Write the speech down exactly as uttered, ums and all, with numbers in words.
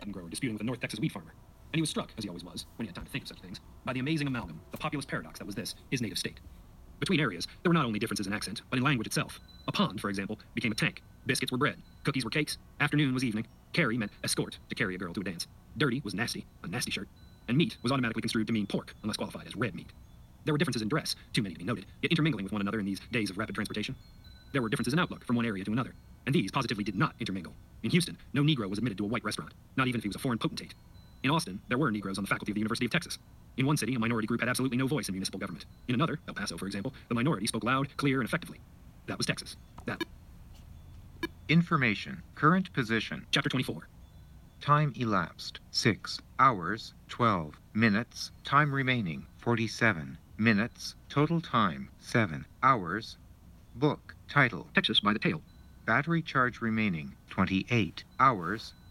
cotton grower disputing with a North Texas wheat farmer. And he was struck, as he always was, when he had time to think of such things, by the amazing amalgam, the populous paradox that was this, his native state. Between areas, there were not only differences in accent, but in language itself. A pond, for example, became a tank. Biscuits were bread. Cookies were cakes. Afternoon was evening. Carry meant escort, to carry a girl to a dance. Dirty was nasty, a nasty shirt. And meat was automatically construed to mean pork, unless qualified as red meat. There were differences in dress, too many to be noted, yet intermingling with one another in these days of rapid transportation. There were differences in outlook from one area to another, and these positively did not intermingle. In Houston, no Negro was admitted to a white restaurant, not even if he was a foreign potentate. In Austin, there were Negroes on the faculty of the University of Texas. In one city, a minority group had absolutely no voice in municipal government. In another, El Paso, for example, the minority spoke loud, clear, and effectively. That was Texas. That. Information. Current position. Chapter twenty-four. Time elapsed. six hours, twelve minutes. Time remaining, forty-seven minutes. Total time, seven hours. Book. Title. Texas by the tail. Battery charge remaining, twenty-eight hours.